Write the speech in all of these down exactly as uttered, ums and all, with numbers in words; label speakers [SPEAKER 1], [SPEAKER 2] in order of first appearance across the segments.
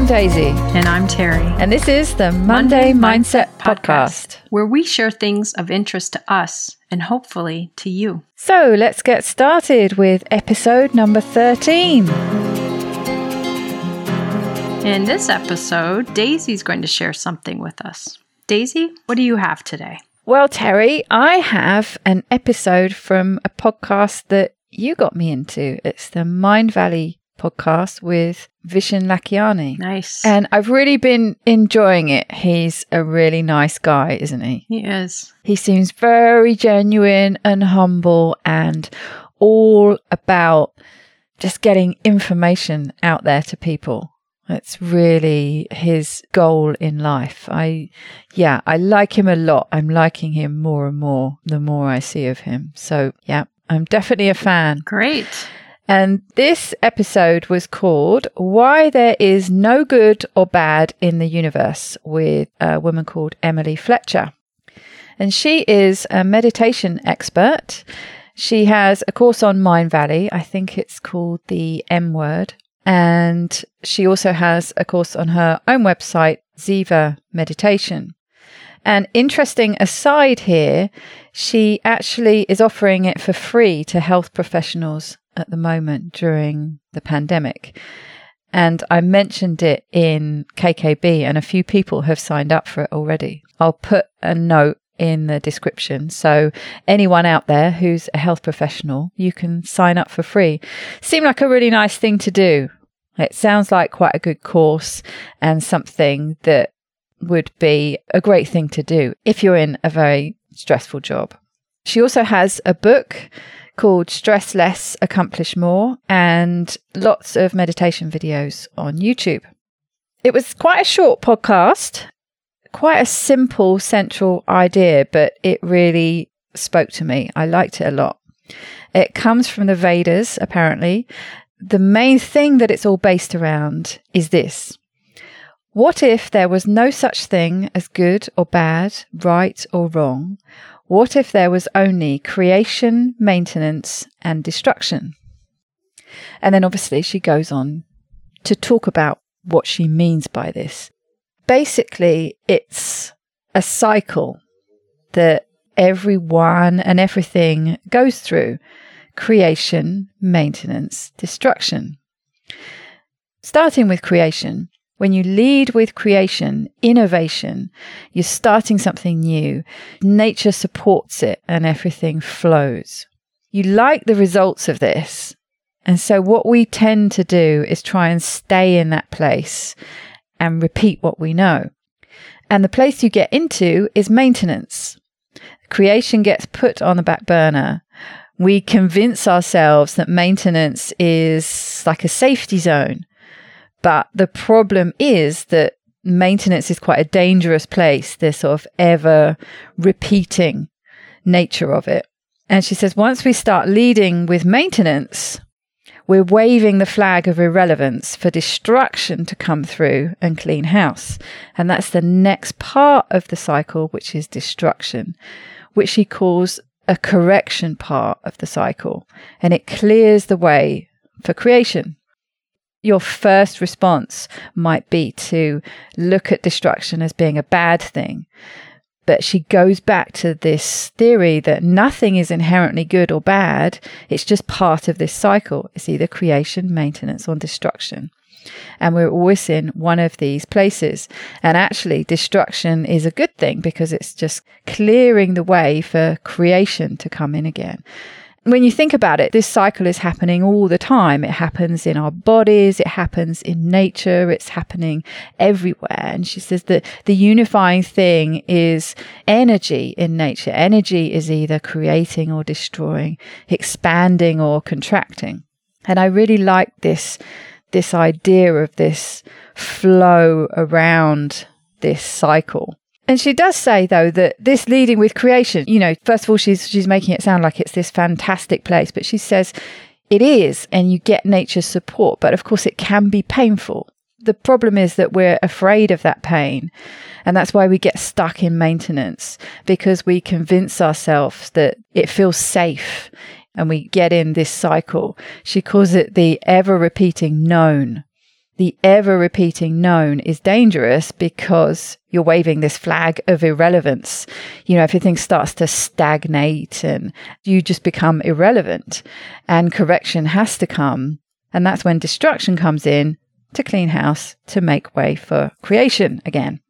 [SPEAKER 1] Daisy.
[SPEAKER 2] And I'm Terry.
[SPEAKER 1] And this is the Monday, Monday Mindset, Mindset Podcast, Podcast,
[SPEAKER 2] where we share things of interest to us and hopefully to you.
[SPEAKER 1] So let's get started with episode number thirteen.
[SPEAKER 2] In this episode, Daisy's going to share something with us. Daisy, what do you have today?
[SPEAKER 1] Well, Terry, I have an episode from a podcast that you got me into. It's the Mindvalley podcast with Vishen Lakhiani.
[SPEAKER 2] Nice.
[SPEAKER 1] And I've really been enjoying it. He's a really nice guy, isn't he?
[SPEAKER 2] He is.
[SPEAKER 1] He seems very genuine and humble and all about just getting information out there to people. It's really his goal in life. I, yeah, I like him a lot. I'm liking him more and more the more I see of him. So, yeah, I'm definitely a fan.
[SPEAKER 2] Great.
[SPEAKER 1] And this episode was called Why There Is No Good or Bad in the Universe with a woman called Emily Fletcher. And she is a meditation expert. She has a course on Mindvalley. I think it's called the M Word. And she also has a course on her own website, Ziva Meditation. And interesting aside here, she actually is offering it for free to health professionals at the moment during the pandemic. And I mentioned it in K K B and a few people have signed up for it already. I'll put a note in the description. So anyone out there who's a health professional, you can sign up for free. Seemed like a really nice thing to do. It sounds like quite a good course and something that would be a great thing to do if you're in a very stressful job. She also has a book called Stress Less, Accomplish More, and lots of meditation videos on YouTube. It was quite a short podcast, quite a simple central idea, but it really spoke to me. I liked it a lot. It comes from the Vedas, apparently. The main thing that it's all based around is this. What if there was no such thing as good or bad, right or wrong? What if there was only creation, maintenance, and destruction? And then obviously she goes on to talk about what she means by this. Basically, it's a cycle that everyone and everything goes through. Creation, maintenance, destruction. Starting with creation. When you lead with creation, innovation, you're starting something new. Nature supports it and everything flows. You like the results of this. And so what we tend to do is try and stay in that place and repeat what we know. And the place you get into is maintenance. Creation gets put on the back burner. We convince ourselves that maintenance is like a safety zone. But the problem is that maintenance is quite a dangerous place, this sort of ever repeating nature of it. And she says, once we start leading with maintenance, we're waving the flag of irrelevance for destruction to come through and clean house. And that's the next part of the cycle, which is destruction, which she calls a correction part of the cycle. And it clears the way for creation. Your first response might be to look at destruction as being a bad thing. But she goes back to this theory that nothing is inherently good or bad. It's just part of this cycle. It's either creation, maintenance, or destruction. And we're always in one of these places. And actually, destruction is a good thing because it's just clearing the way for creation to come in again. When you think about it, this cycle is happening all the time. It happens in our bodies. It happens in nature. It's happening everywhere. And she says that the unifying thing is energy in nature. Energy is either creating or destroying, expanding or contracting. And I really like this, this idea of this flow around this cycle. And she does say, though, that this leading with creation, you know, first of all, she's she's making it sound like it's this fantastic place. But she says it is, and you get nature's support. But of course, it can be painful. The problem is that we're afraid of that pain. And that's why we get stuck in maintenance, because we convince ourselves that it feels safe and we get in this cycle. She calls it the ever repeating known. the ever-repeating known is dangerous because you're waving this flag of irrelevance. You know, everything starts to stagnate and you just become irrelevant, and correction has to come. And that's when destruction comes in to clean house, to make way for creation again.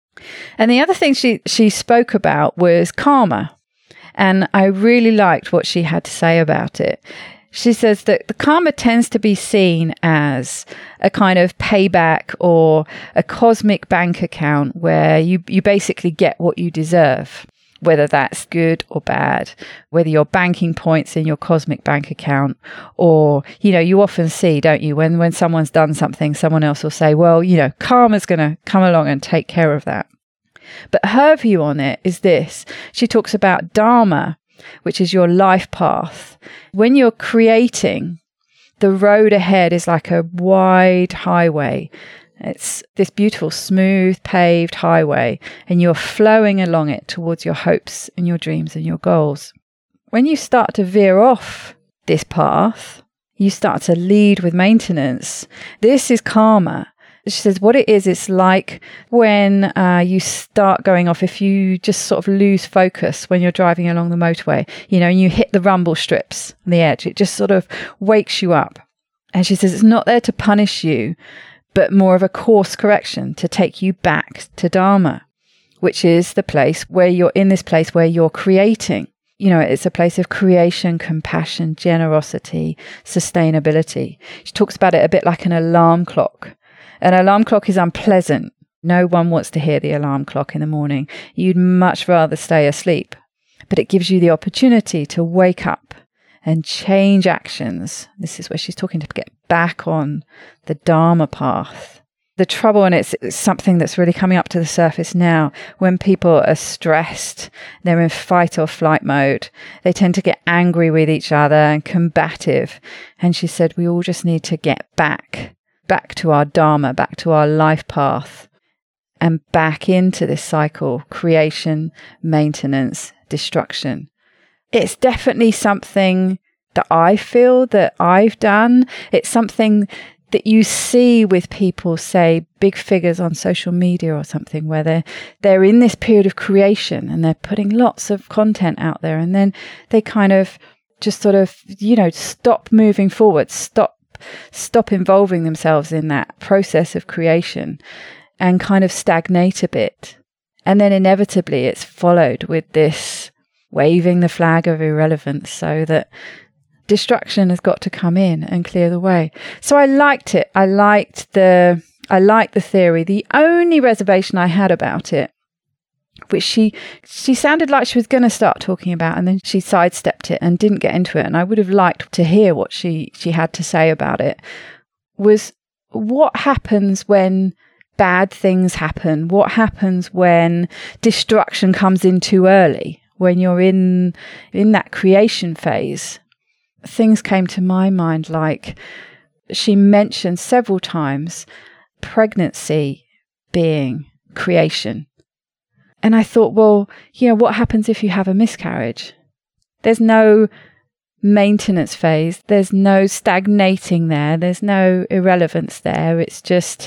[SPEAKER 1] And the other thing she, she spoke about was karma. And I really liked what she had to say about it. She says that the karma tends to be seen as a kind of payback or a cosmic bank account where you, you basically get what you deserve, whether that's good or bad, whether you're banking points in your cosmic bank account, or, you know, you often see, don't you, when, when someone's done something, someone else will say, well, you know, karma's going to come along and take care of that. But her view on it is this. She talks about dharma, which is your life path. When you're creating, the road ahead is like a wide highway. It's this beautiful, smooth, paved highway, and you're flowing along it towards your hopes and your dreams and your goals. When you start to veer off this path, you start to lead with maintenance. This is karma. She says what it is, it's like when uh, you start going off, if you just sort of lose focus when you're driving along the motorway, you know, and you hit the rumble strips on the edge, it just sort of wakes you up. And she says it's not there to punish you, but more of a course correction to take you back to Dharma, which is the place where you're in this place where you're creating. You know, it's a place of creation, compassion, generosity, sustainability. She talks about it a bit like an alarm clock. An alarm clock is unpleasant. No one wants to hear the alarm clock in the morning. You'd much rather stay asleep. But it gives you the opportunity to wake up and change actions. This is where she's talking to get back on the Dharma path. The trouble, and it's, it's something that's really coming up to the surface now, when people are stressed, they're in fight or flight mode, they tend to get angry with each other and combative. And she said, we all just need to get back, back to our Dharma, back to our life path, and back into this cycle, creation, maintenance, destruction. It's definitely something that I feel that I've done. It's something that you see with people, say big figures on social media or something, where they're, they're in this period of creation and they're putting lots of content out there, and then they kind of just sort of, you know, stop moving forward, stop, stop involving themselves in that process of creation and kind of stagnate a bit. And then inevitably it's followed with this waving the flag of irrelevance, so that destruction has got to come in and clear the way. So I liked it. I liked the I liked the theory. The only reservation I had about it, which she she sounded like she was going to start talking about, and then she sidestepped it and didn't get into it, and I would have liked to hear what she she had to say about it, was what happens when bad things happen? What happens when destruction comes in too early? When you're in in that creation phase? Things came to my mind, like she mentioned several times pregnancy being creation. And I thought, well, you know, what happens if you have a miscarriage? There's no maintenance phase. There's no stagnating there. There's no irrelevance there. It's just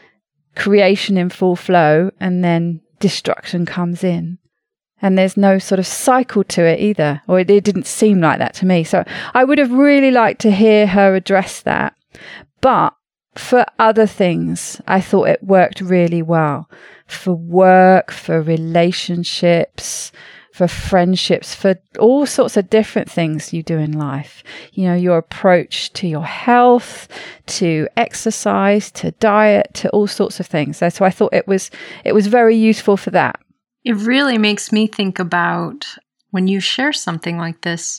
[SPEAKER 1] creation in full flow, and then destruction comes in. And there's no sort of cycle to it either, or it, it didn't seem like that to me. So I would have really liked to hear her address that. But for other things, I thought it worked really well. For work, for relationships, for friendships, for all sorts of different things you do in life. You know, your approach to your health, to exercise, to diet, to all sorts of things. So, so I thought it was it was very useful for that.
[SPEAKER 2] It really makes me think about when you share something like this,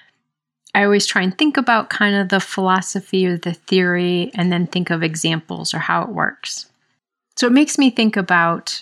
[SPEAKER 2] I always try and think about kind of the philosophy or the theory, and then think of examples or how it works. So it makes me think about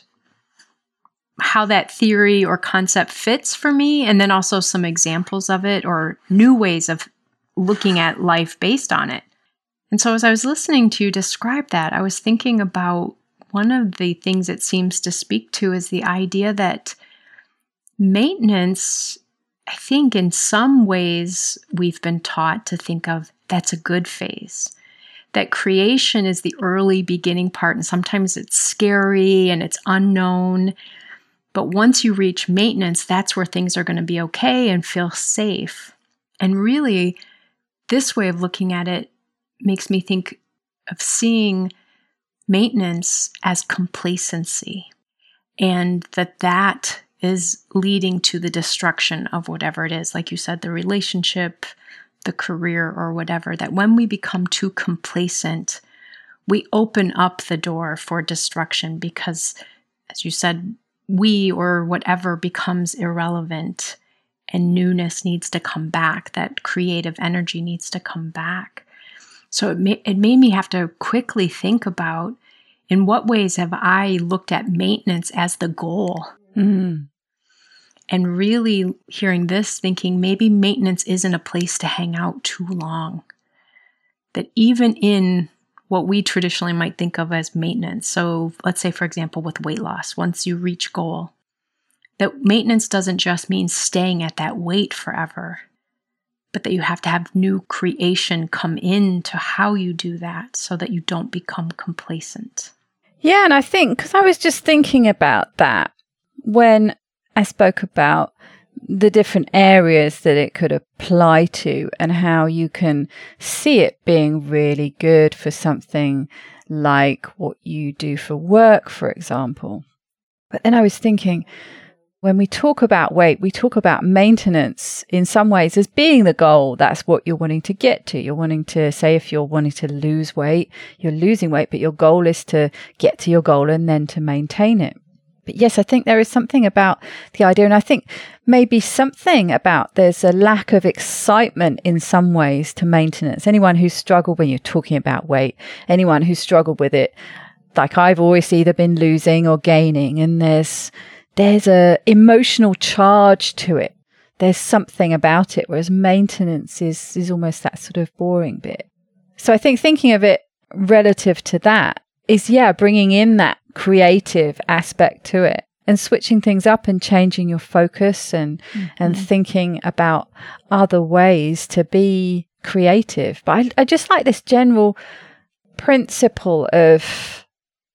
[SPEAKER 2] how that theory or concept fits for me, and then also some examples of it or new ways of looking at life based on it. And so as I was listening to you describe that, I was thinking about one of the things it seems to speak to is the idea that maintenance, I think in some ways we've been taught to think of that's a good phase. that creation is the early beginning part, and sometimes it's scary and it's unknown. But once you reach maintenance, that's where things are going to be okay and feel safe. And really, this way of looking at it makes me think of seeing maintenance as complacency, and that that is leading to the destruction of whatever it is. Like you said, the relationship, the career, or whatever, that when we become too complacent, we open up the door for destruction because, as you said, we or whatever becomes irrelevant and newness needs to come back. That creative energy needs to come back. So it, ma- it made me have to quickly think about, in what ways have I looked at maintenance as the goal?
[SPEAKER 1] Mm.
[SPEAKER 2] And really hearing this, thinking maybe maintenance isn't a place to hang out too long. That even in what we traditionally might think of as maintenance, so let's say, for example, with weight loss, once you reach goal, that maintenance doesn't just mean staying at that weight forever, but that you have to have new creation come into how you do that so that you don't become complacent.
[SPEAKER 1] Yeah, and I think, because I was just thinking about that when I spoke about the different areas that it could apply to and how you can see it being really good for something like what you do for work, for example. But then I was thinking, when we talk about weight, we talk about maintenance in some ways as being the goal. That's what you're wanting to get to. You're wanting to, say, if you're wanting to lose weight, you're losing weight, but your goal is to get to your goal and then to maintain it. But yes, I think there is something about the idea, and I think maybe something about there's a lack of excitement in some ways to maintenance. Anyone who's struggled when you're talking about weight, anyone who's struggled with it, like I've always either been losing or gaining, and there's there's a emotional charge to it. There's something about it, whereas maintenance is is almost that sort of boring bit. So I think thinking of it relative to that is, yeah, bringing in that creative aspect to it and switching things up and changing your focus and mm-hmm. and thinking about other ways to be creative. But I, I just like this general principle of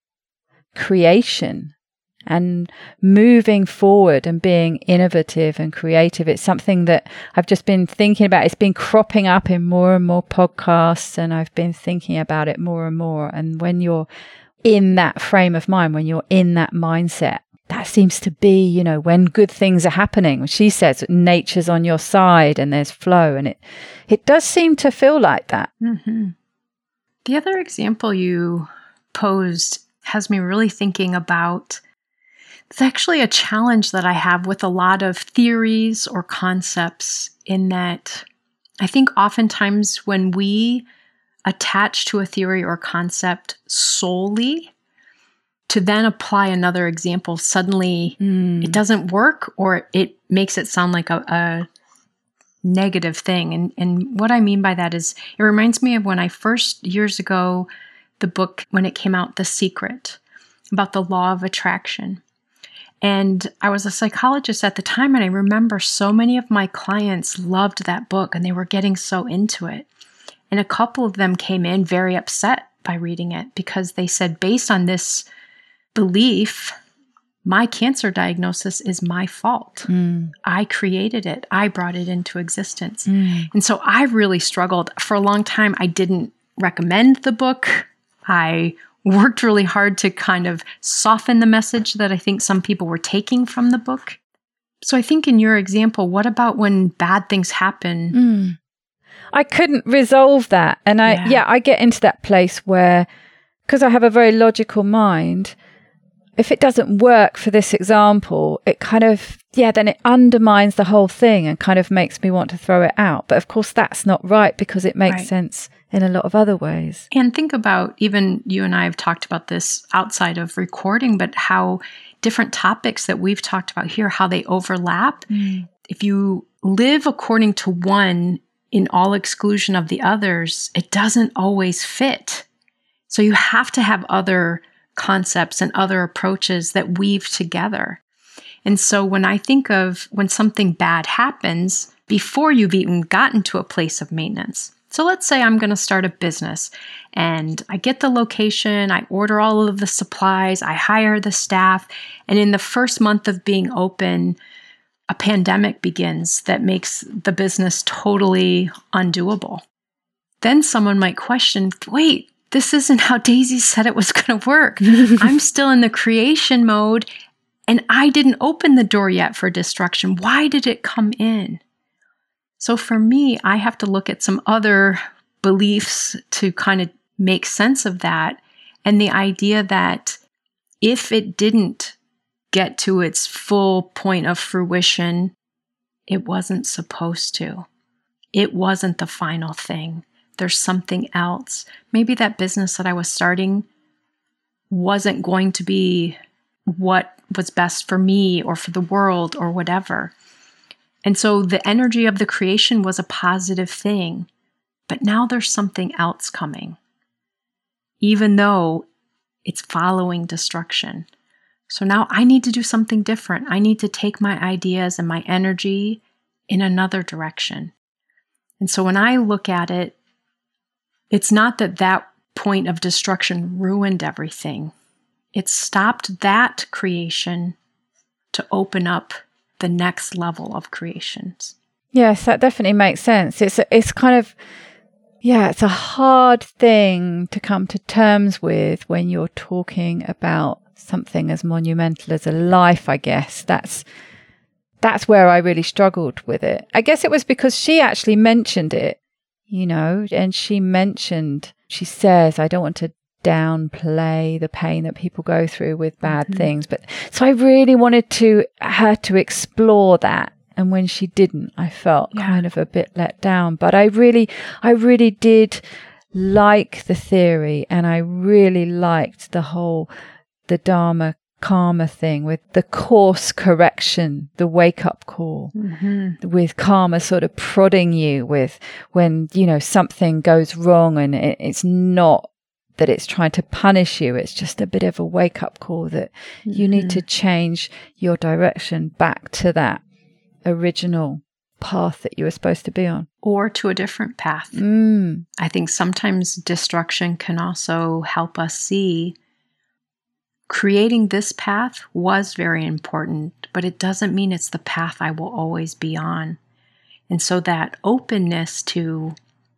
[SPEAKER 1] creation and moving forward and being innovative and creative. It's something that I've just been thinking about. It's been cropping up in more and more podcasts, and I've been thinking about it more and more. And when you're in that frame of mind, when you're in that mindset, that seems to be, you know, when good things are happening. She says nature's on your side and there's flow, and it it does seem to feel like that.
[SPEAKER 2] Mm-hmm. The other example you posed has me really thinking about, it's actually a challenge that I have with a lot of theories or concepts, in that I think oftentimes when we attach to a theory or concept solely to then apply another example, suddenly mm. it doesn't work, or it makes it sound like a, a negative thing. And, and what I mean by that is, it reminds me of when I first, years ago, the book, when it came out, The Secret, about the law of attraction. And I was a psychologist at the time, and I remember so many of my clients loved that book and they were getting so into it. And a couple of them came in very upset by reading it because they said, based on this belief, my cancer diagnosis is my fault. Mm. I created it. I brought it into existence. Mm. And so I really struggled. For a long time, I didn't recommend the book. I worked really hard to kind of soften the message that I think some people were taking from the book. So I think in your example, what about when bad things happen?
[SPEAKER 1] Mm. I couldn't resolve that. And I, yeah. yeah, I get into that place where, because I have a very logical mind, if it doesn't work for this example, it kind of, yeah, then it undermines the whole thing and kind of makes me want to throw it out. But of course, that's not right, because it makes right. sense in a lot of other ways.
[SPEAKER 2] And think about, even you and I have talked about this outside of recording, but how different topics that we've talked about here, how they overlap. Mm. If you live according to one in all exclusion of the others, it doesn't always fit. So you have to have other concepts and other approaches that weave together. And so when I think of when something bad happens, before you've even gotten to a place of maintenance, So let's say I'm going to start a business and I get the location, I order all of the supplies, I hire the staff, and in the first month of being open, a pandemic begins that makes the business totally undoable. Then someone might question, wait, this isn't how Daisy said it was going to work. I'm still in the creation mode and I didn't open the door yet for destruction. Why did it come in? So for me, I have to look at some other beliefs to kind of make sense of that. And the idea that if it didn't get to its full point of fruition, it wasn't supposed to. It wasn't the final thing. There's something else. Maybe that business that I was starting wasn't going to be what was best for me or for the world or whatever. And so the energy of the creation was a positive thing, but now there's something else coming, even though it's following destruction. So now I need to do something different. I need to take my ideas and my energy in another direction. And so when I look at it, it's not that that point of destruction ruined everything. It stopped that creation to open up the next level of creations.
[SPEAKER 1] Yes, that definitely makes sense. It's a, it's kind of, yeah, it's a hard thing to come to terms with when you're talking about something as monumental as a life, I guess. That's that's where I really struggled with it. I guess it was because she actually mentioned it, you know, and she mentioned, she says, I don't want to downplay the pain that people go through with bad mm-hmm. things. But so I really wanted to her to explore that. And when she didn't, I felt yeah. kind of a bit let down. But I really, I really did like the theory, and I really liked the whole, the Dharma karma thing with the course correction, the wake up call, mm-hmm. with karma sort of prodding you with when, you know, something goes wrong, and it, it's not that it's trying to punish you. It's just a bit of a wake up call that mm-hmm. you need to change your direction back to that original path that you were supposed to be on.
[SPEAKER 2] Or to a different path.
[SPEAKER 1] Mm.
[SPEAKER 2] I think sometimes destruction can also help us see creating this path was very important, but it doesn't mean it's the path I will always be on. And so that openness to,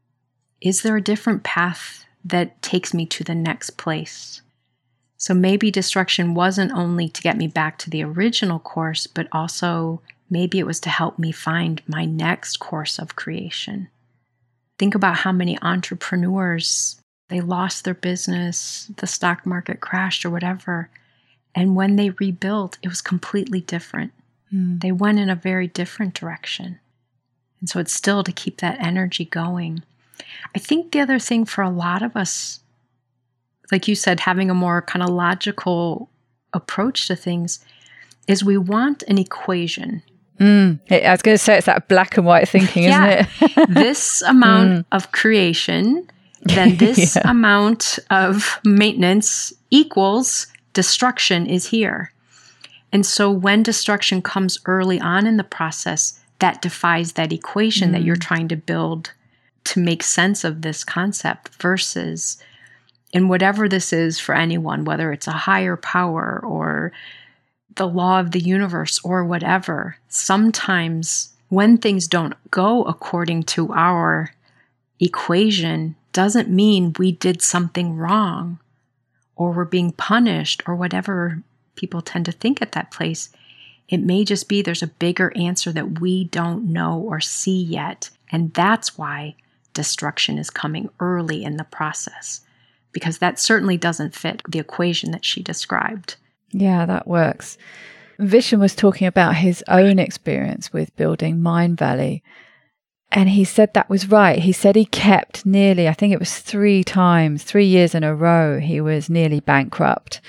[SPEAKER 2] is there a different path that takes me to the next place? So maybe destruction wasn't only to get me back to the original course, but also maybe it was to help me find my next course of creation. Think about how many entrepreneurs, they lost their business, the stock market crashed or whatever. And when they rebuilt, it was completely different. Mm. They went in a very different direction. And so it's still to keep that energy going. I think the other thing for a lot of us, like you said, having a more kind of logical approach to things, is we want an equation.
[SPEAKER 1] Mm. I was going to say it's that black and white thinking,
[SPEAKER 2] yeah.
[SPEAKER 1] isn't it?
[SPEAKER 2] This amount mm. of creation, then this yeah. amount of maintenance equals destruction is here. And so when destruction comes early on in the process, that defies that equation mm. that you're trying to build to make sense of this concept, versus, and whatever this is for anyone, whether it's a higher power or the law of the universe or whatever, sometimes when things don't go according to our equation, doesn't mean we did something wrong or we're being punished or whatever people tend to think at that place. It may just be there's a bigger answer that we don't know or see yet. And that's why destruction is coming early in the process, because that certainly doesn't fit the equation that she described.
[SPEAKER 1] Yeah, that works. Vishen was talking about his own experience with building Mindvalley. And he said that was right. He said he kept nearly, I think it was three times, three years in a row, he was nearly bankrupt.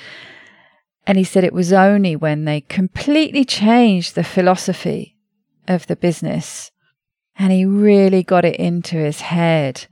[SPEAKER 1] And he said it was only when they completely changed the philosophy of the business and he really got it into his head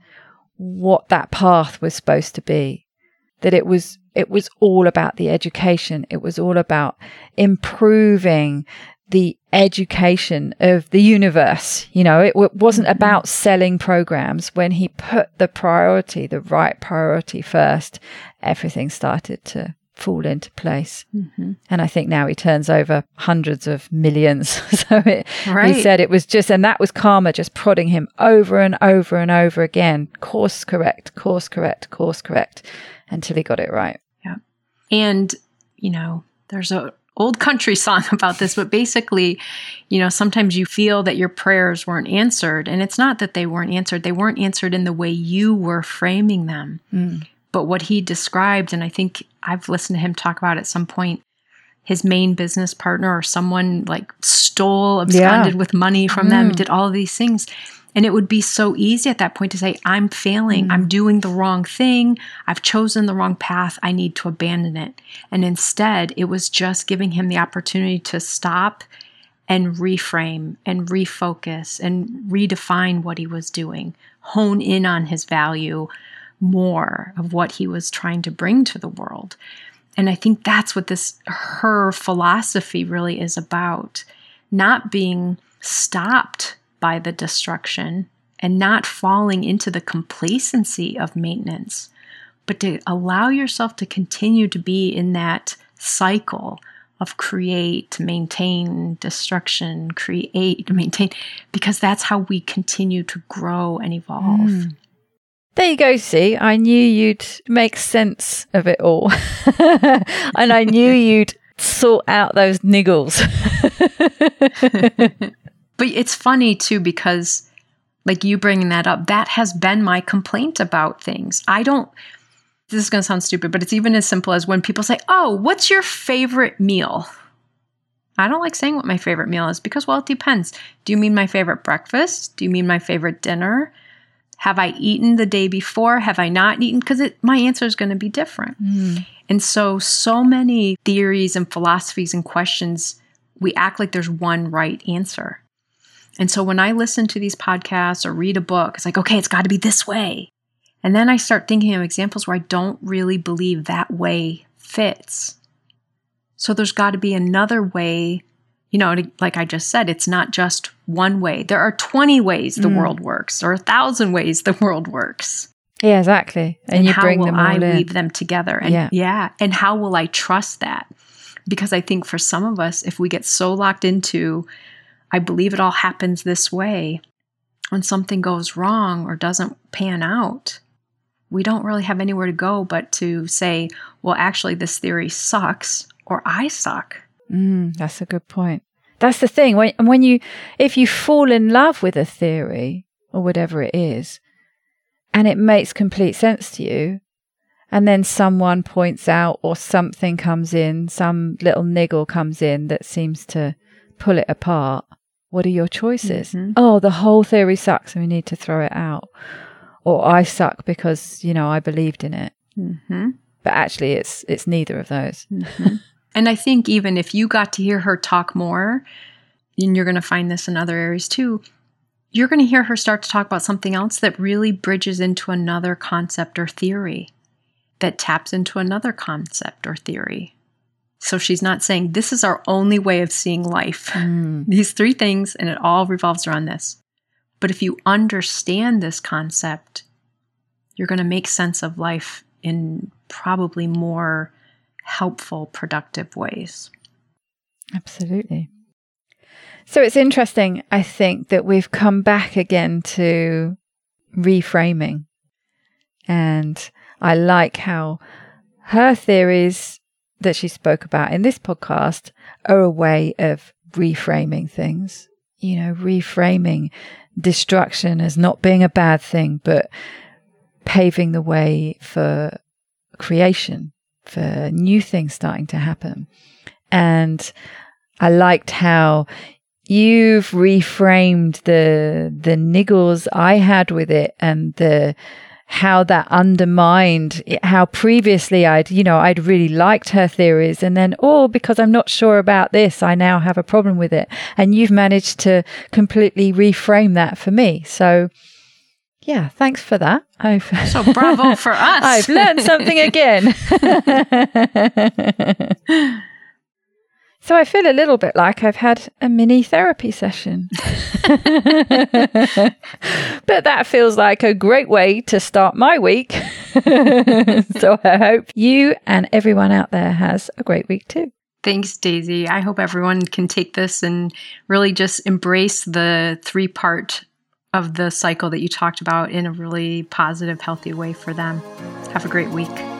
[SPEAKER 1] what that path was supposed to be, that it was it was all about the education. It was all about improving the education of the universe. You know, it, it wasn't
[SPEAKER 2] Mm-hmm.
[SPEAKER 1] about selling programs. When he put the priority, the right priority first, everything started to fall into place.
[SPEAKER 2] Mm-hmm.
[SPEAKER 1] And I think now he turns over hundreds of millions. So it,
[SPEAKER 2] Right.
[SPEAKER 1] he said it was just, and that was karma just prodding him over and over and over again. Course correct, course correct, course correct, until he got it right.
[SPEAKER 2] Yeah. And, you know, there's a old country song about this, but basically, you know, sometimes you feel that your prayers weren't answered. And it's not that they weren't answered. They weren't answered in the way you were framing them.
[SPEAKER 1] Mm.
[SPEAKER 2] But what he described, and I think I've listened to him talk about at some point, his main business partner or someone like stole, absconded
[SPEAKER 1] Yeah.
[SPEAKER 2] with money from
[SPEAKER 1] Mm.
[SPEAKER 2] them, did all of these things. And it would be so easy at that point to say, I'm failing.
[SPEAKER 1] Mm.
[SPEAKER 2] I'm doing the wrong thing. I've chosen the wrong path. I need to abandon it. And instead, it was just giving him the opportunity to stop and reframe and refocus and redefine what he was doing, hone in on his value more of what he was trying to bring to the world. And I think that's what this, her philosophy really is about, not being stopped by the destruction and not falling into the complacency of maintenance, but to allow yourself to continue to be in that cycle of create, maintain, destruction, create, maintain, because that's how we continue to grow and evolve.
[SPEAKER 1] Mm. There you go, see, I knew you'd make sense of it all. And I knew you'd sort out those niggles.
[SPEAKER 2] But it's funny too, because like you bringing that up, that has been my complaint about things. I don't, this is going to sound stupid, but it's even as simple as when people say, oh, what's your favorite meal? I don't like saying what my favorite meal is because, well, it depends. Do you mean my favorite breakfast? Do you mean my favorite dinner? Have I eaten the day before? Have I not eaten? Because my answer is going to be different.
[SPEAKER 1] Mm.
[SPEAKER 2] And so, so many theories and philosophies and questions, we act like there's one right answer. And so when I listen to these podcasts or read a book, it's like, okay, it's got to be this way. And then I start thinking of examples where I don't really believe that way fits. So there's got to be another way. You know, like I just said, it's not just one way. There are twenty ways the
[SPEAKER 1] Mm.
[SPEAKER 2] world works, or a thousand ways the world works.
[SPEAKER 1] Yeah, exactly. And,
[SPEAKER 2] And
[SPEAKER 1] you
[SPEAKER 2] how
[SPEAKER 1] bring
[SPEAKER 2] will
[SPEAKER 1] them all
[SPEAKER 2] I
[SPEAKER 1] in.
[SPEAKER 2] weave them together? And
[SPEAKER 1] Yeah.
[SPEAKER 2] yeah, and how will I trust that? Because I think for some of us, if we get so locked into, I believe it all happens this way, when something goes wrong or doesn't pan out, we don't really have anywhere to go but to say, well, actually, this theory sucks, or I suck.
[SPEAKER 1] Mm, that's a good point. That's the thing. When when you, if you fall in love with a theory or whatever it is, and it makes complete sense to you, and then someone points out or something comes in, some little niggle comes in that seems to pull it apart, what are your choices?
[SPEAKER 2] Mm-hmm.
[SPEAKER 1] Oh, the whole theory sucks and we need to throw it out. Or I suck because, you know, I believed in it.
[SPEAKER 2] Mm-hmm.
[SPEAKER 1] But actually, it's it's neither of those.
[SPEAKER 2] Mm-hmm. And I think even if you got to hear her talk more, and you're going to find this in other areas too, you're going to hear her start to talk about something else that really bridges into another concept or theory, that taps into another concept or theory. So she's not saying this is our only way of seeing life.
[SPEAKER 1] Mm.
[SPEAKER 2] These three things, and it all revolves around this. But if you understand this concept, you're going to make sense of life in probably more helpful, productive ways.
[SPEAKER 1] Absolutely. So it's interesting, I think, that we've come back again to reframing. And I like how her theories that she spoke about in this podcast are a way of reframing things. You know, reframing destruction as not being a bad thing, but paving the way for creation, for new things starting to happen. And I liked how you've reframed the the niggles I had with it, and the how that undermined it, how previously I'd, you know, I'd really liked her theories, and then, oh, because I'm not sure about this, I now have a problem with it. And you've managed to completely reframe that for me. So yeah, thanks for that. I've
[SPEAKER 2] So bravo for us.
[SPEAKER 1] I've learned something again. So I feel a little bit like I've had a mini therapy session. But that feels like a great way to start my week. So I hope you and everyone out there has a great week too.
[SPEAKER 2] Thanks, Daisy. I hope everyone can take this and really just embrace the three part of the cycle that you talked about in a really positive, healthy way for them. Have a great week.